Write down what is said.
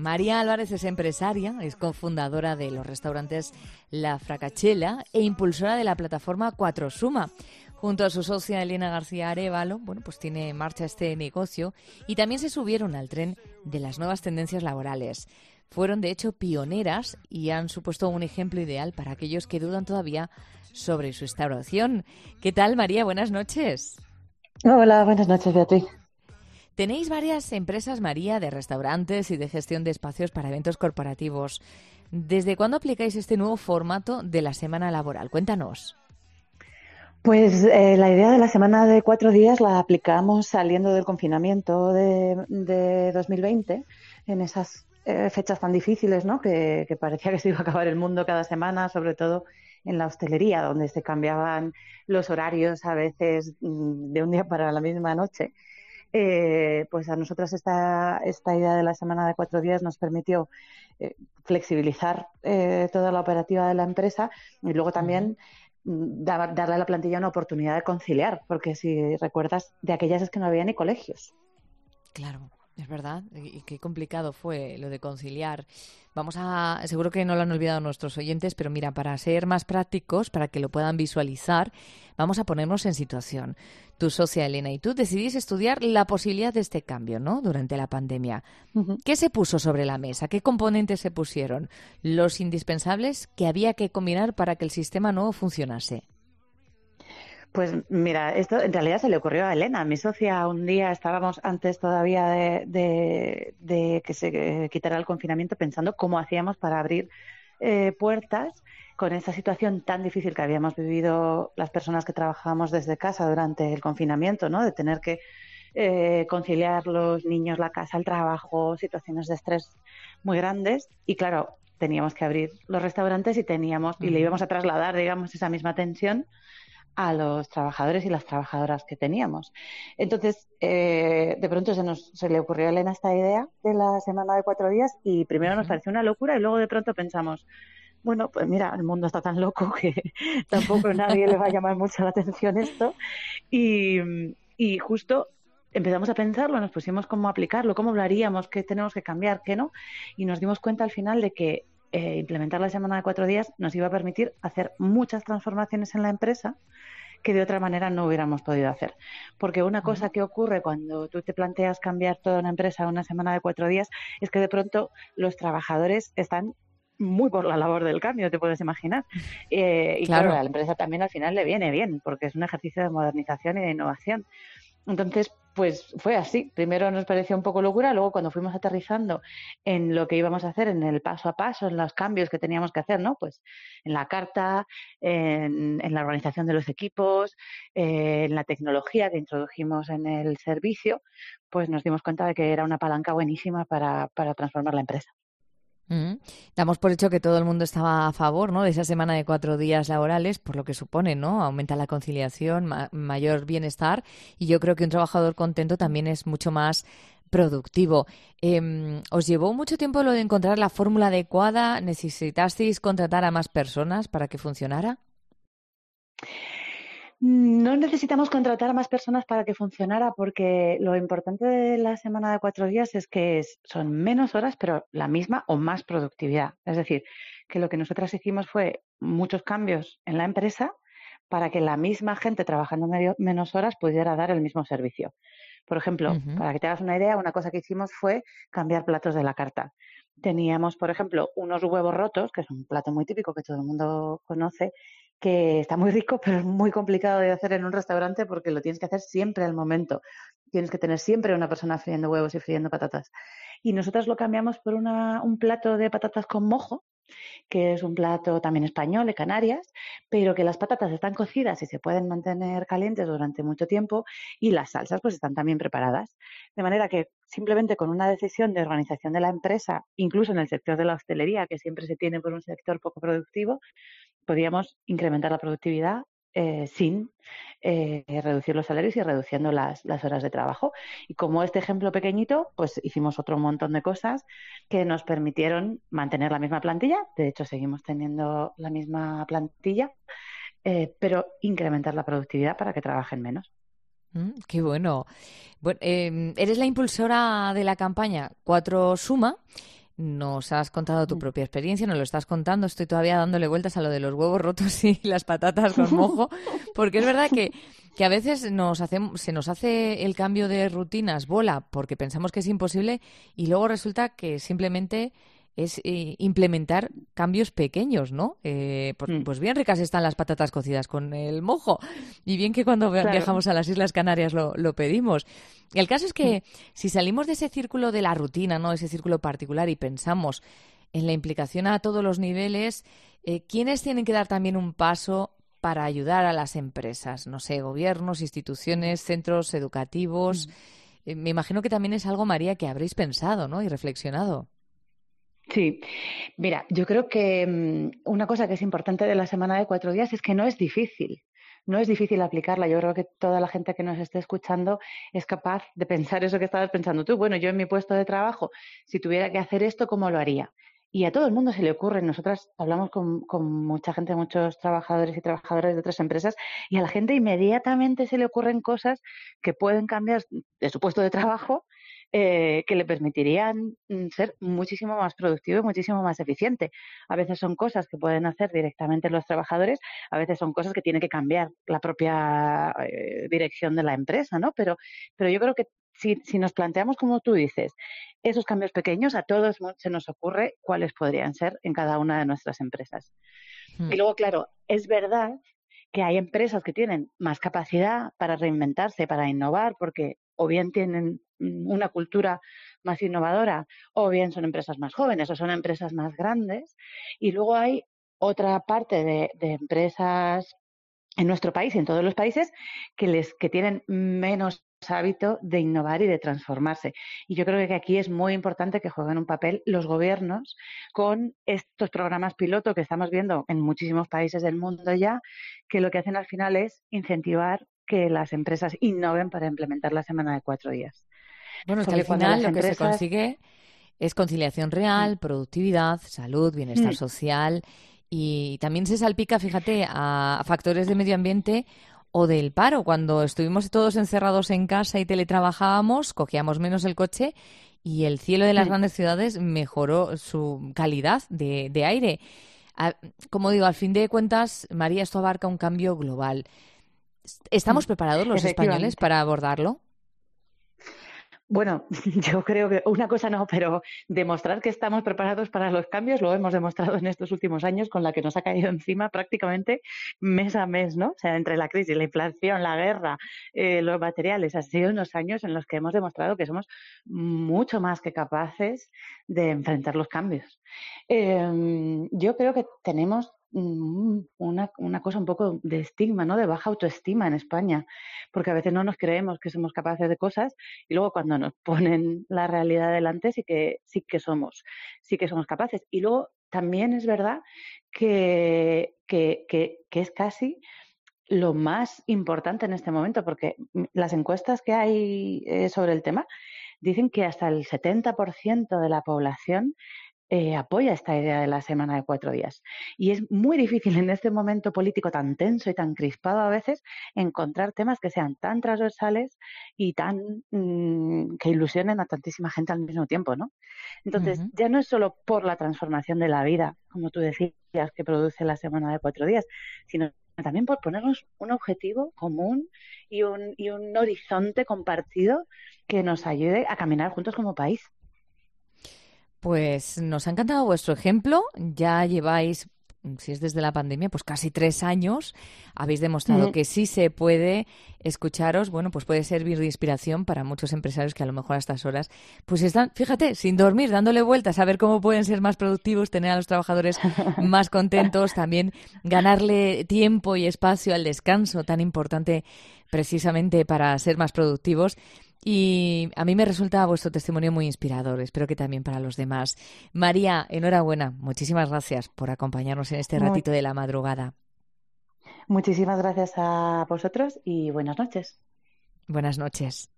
María Álvarez es empresaria, es cofundadora de los restaurantes La Fracachela e impulsora de la plataforma Cuatro Suma. Junto a su socia Elena García Arévalo, pues tiene en marcha este negocio y también se subieron al tren de las nuevas tendencias laborales. Fueron, de hecho, pioneras y han supuesto un ejemplo ideal para aquellos que dudan todavía sobre su instauración. ¿Qué tal, María? Buenas noches. Hola, buenas noches, Beatriz. Tenéis varias empresas, María, de restaurantes y de gestión de espacios para eventos corporativos. ¿Desde cuándo aplicáis este nuevo formato de la semana laboral? Cuéntanos. Pues la idea de la semana de 4 días la aplicamos saliendo del confinamiento de 2020, en esas fechas tan difíciles, ¿no? Que parecía que se iba a acabar el mundo cada semana, sobre todo en la hostelería, donde se cambiaban los horarios a veces de un día para la misma noche. Pues a nosotros esta idea de la semana de 4 días nos permitió flexibilizar toda la operativa de la empresa y luego también darle a la plantilla una oportunidad de conciliar, porque si recuerdas, de aquellas es que no había ni colegios. Claro, es verdad. Y qué complicado fue lo de conciliar. Seguro que no lo han olvidado nuestros oyentes, pero mira, para ser más prácticos, para que lo puedan visualizar, vamos a ponernos en situación. Tu socia Elena y tú decidís estudiar la posibilidad de este cambio, ¿no? Durante la pandemia. Uh-huh. ¿Qué se puso sobre la mesa? ¿Qué componentes se pusieron? Los indispensables que había que combinar para que el sistema nuevo funcionase. Pues mira, esto en realidad se le ocurrió a Elena, mi socia. Un día estábamos antes todavía de que se quitara el confinamiento pensando cómo hacíamos para abrir puertas con esta situación tan difícil que habíamos vivido las personas que trabajábamos desde casa durante el confinamiento, ¿no? De tener que conciliar los niños, la casa, el trabajo, situaciones de estrés muy grandes. Y claro, teníamos que abrir los restaurantes y le íbamos a trasladar, digamos, esa misma tensión a los trabajadores y las trabajadoras que teníamos. Entonces, de pronto se le ocurrió a Elena esta idea de la semana de 4 días y primero nos pareció una locura y luego de pronto pensamos, bueno, pues mira, el mundo está tan loco que tampoco a nadie le va a llamar mucho la atención esto y, y justo empezamos a pensarlo, nos pusimos cómo aplicarlo, cómo lo haríamos, qué tenemos que cambiar, qué no, y nos dimos cuenta al final de que implementar la semana de 4 días nos iba a permitir hacer muchas transformaciones en la empresa que de otra manera no hubiéramos podido hacer. Porque una cosa que ocurre cuando tú te planteas cambiar toda una empresa a una semana de 4 días es que de pronto los trabajadores están muy por la labor del cambio, te puedes imaginar. Y claro, a Claro. la empresa también al final le viene bien, porque es un ejercicio de modernización y de innovación. Entonces, pues fue así. Primero nos pareció un poco locura, luego cuando fuimos aterrizando en lo que íbamos a hacer, en el paso a paso, en los cambios que teníamos que hacer, ¿no? Pues en la carta, en la organización de los equipos, en la tecnología que introdujimos en el servicio, pues nos dimos cuenta de que era una palanca buenísima para transformar la empresa. Mm. Damos por hecho que todo el mundo estaba a favor, ¿no?, de esa semana de 4 días laborales, por lo que supone, ¿no? Aumenta la conciliación, mayor bienestar, y yo creo que un trabajador contento también es mucho más productivo. ¿Os llevó mucho tiempo lo de encontrar la fórmula adecuada? ¿Necesitasteis contratar a más personas para que funcionara? No necesitamos contratar a más personas para que funcionara, porque lo importante de la semana de 4 días es que son menos horas, pero la misma o más productividad. Es decir, que lo que nosotras hicimos fue muchos cambios en la empresa para que la misma gente trabajando menos horas pudiera dar el mismo servicio. Por ejemplo, Ujú. para que te hagas una idea, una cosa que hicimos fue cambiar platos de la carta. Teníamos, por ejemplo, unos huevos rotos, que es un plato muy típico que todo el mundo conoce, que está muy rico, pero es muy complicado de hacer en un restaurante porque lo tienes que hacer siempre al momento. Tienes que tener siempre una persona friendo huevos y friendo patatas. Y nosotros lo cambiamos por un plato de patatas con mojo, que es un plato también español de Canarias, pero que las patatas están cocidas y se pueden mantener calientes durante mucho tiempo y las salsas pues están también preparadas. De manera que simplemente con una decisión de organización de la empresa, incluso en el sector de la hostelería, que siempre se tiene por un sector poco productivo, podíamos incrementar la productividad sin reducir los salarios y reduciendo las horas de trabajo. Y como este ejemplo pequeñito, pues hicimos otro montón de cosas que nos permitieron mantener la misma plantilla. De hecho, seguimos teniendo la misma plantilla, pero incrementar la productividad para que trabajen menos. Qué bueno. Bueno, eres la impulsora de la campaña Cuatro Suma. Nos has contado tu propia experiencia, nos lo estás contando. Estoy todavía dándole vueltas a lo de los huevos rotos y las patatas con mojo, porque es verdad que a veces se nos hace el cambio de rutinas bola porque pensamos que es imposible y luego resulta que simplemente es implementar cambios pequeños, ¿no? Pues bien ricas están las patatas cocidas con el mojo y bien que cuando viajamos a las Islas Canarias lo pedimos. El caso es que si salimos de ese círculo de la rutina, ¿no? Ese círculo particular y pensamos en la implicación a todos los niveles, ¿quiénes tienen que dar también un paso para ayudar a las empresas? No sé, gobiernos, instituciones, centros educativos. Me imagino que también es algo, María, que habréis pensado, ¿no? Y reflexionado. Sí, mira, yo creo que una cosa que es importante de la semana de 4 días es que no es difícil. No es difícil aplicarla. Yo creo que toda la gente que nos esté escuchando es capaz de pensar eso que estabas pensando tú. Bueno, yo en mi puesto de trabajo, si tuviera que hacer esto, ¿cómo lo haría? Y a todo el mundo se le ocurre. Nosotras hablamos con mucha gente, muchos trabajadores y trabajadoras de otras empresas, y a la gente inmediatamente se le ocurren cosas que pueden cambiar de su puesto de trabajo, que le permitirían ser muchísimo más productivo y muchísimo más eficiente. A veces son cosas que pueden hacer directamente los trabajadores, a veces son cosas que tiene que cambiar la propia dirección de la empresa, ¿no? Pero yo creo que si nos planteamos, como tú dices, esos cambios pequeños, a todos se nos ocurre cuáles podrían ser en cada una de nuestras empresas. Y luego, claro, es verdad que hay empresas que tienen más capacidad para reinventarse, para innovar, porque o bien tienen una cultura más innovadora, o bien son empresas más jóvenes, o son empresas más grandes. Y luego hay otra parte de empresas en nuestro país y en todos los países que tienen menos hábito de innovar y de transformarse. Y yo creo que aquí es muy importante que jueguen un papel los gobiernos con estos programas piloto que estamos viendo en muchísimos países del mundo ya, que lo que hacen al final es incentivar que las empresas innoven para implementar la semana de 4 días. Bueno, es que al Porque cuando final las lo que se empresas... consigue es conciliación real, productividad, salud, bienestar social y también se salpica, fíjate, a factores de medio ambiente o del paro. Cuando estuvimos todos encerrados en casa y teletrabajábamos, cogíamos menos el coche y el cielo de las grandes ciudades mejoró su calidad de aire. Como digo, al fin de cuentas, María, esto abarca un cambio global. ¿Estamos preparados los españoles Efectivamente. para abordarlo? Bueno, yo creo que una cosa no, pero demostrar que estamos preparados para los cambios lo hemos demostrado en estos últimos años con la que nos ha caído encima prácticamente mes a mes, ¿no? O sea, entre la crisis, la inflación, la guerra, los materiales, han sido unos años en los que hemos demostrado que somos mucho más que capaces de enfrentar los cambios. Yo creo que tenemos una cosa un poco de estigma, ¿no? De baja autoestima en España, porque a veces no nos creemos que somos capaces de cosas y luego cuando nos ponen la realidad delante sí que somos capaces. Y luego también es verdad que es casi lo más importante en este momento, porque las encuestas que hay sobre el tema dicen que hasta el 70% de la población apoya esta idea de la semana de 4 días. Y es muy difícil en este momento político tan tenso y tan crispado a veces encontrar temas que sean tan transversales y que ilusionen a tantísima gente al mismo tiempo, ¿no? Entonces, ya no es solo por la transformación de la vida, como tú decías, que produce la semana de 4 días, sino también por ponernos un objetivo común y un horizonte compartido que nos ayude a caminar juntos como país. Pues nos ha encantado vuestro ejemplo. Ya lleváis, si es desde la pandemia, pues casi 3 años. Habéis demostrado que sí se puede escucharos. Bueno, pues puede servir de inspiración para muchos empresarios que a lo mejor a estas horas pues están, fíjate, sin dormir, dándole vueltas a ver cómo pueden ser más productivos, tener a los trabajadores más contentos, también ganarle tiempo y espacio al descanso, tan importante precisamente para ser más productivos. Y a mí me resulta vuestro testimonio muy inspirador. Espero que también para los demás. María, enhorabuena. Muchísimas gracias por acompañarnos en este ratito de la madrugada. Muchísimas gracias a vosotros y buenas noches. Buenas noches.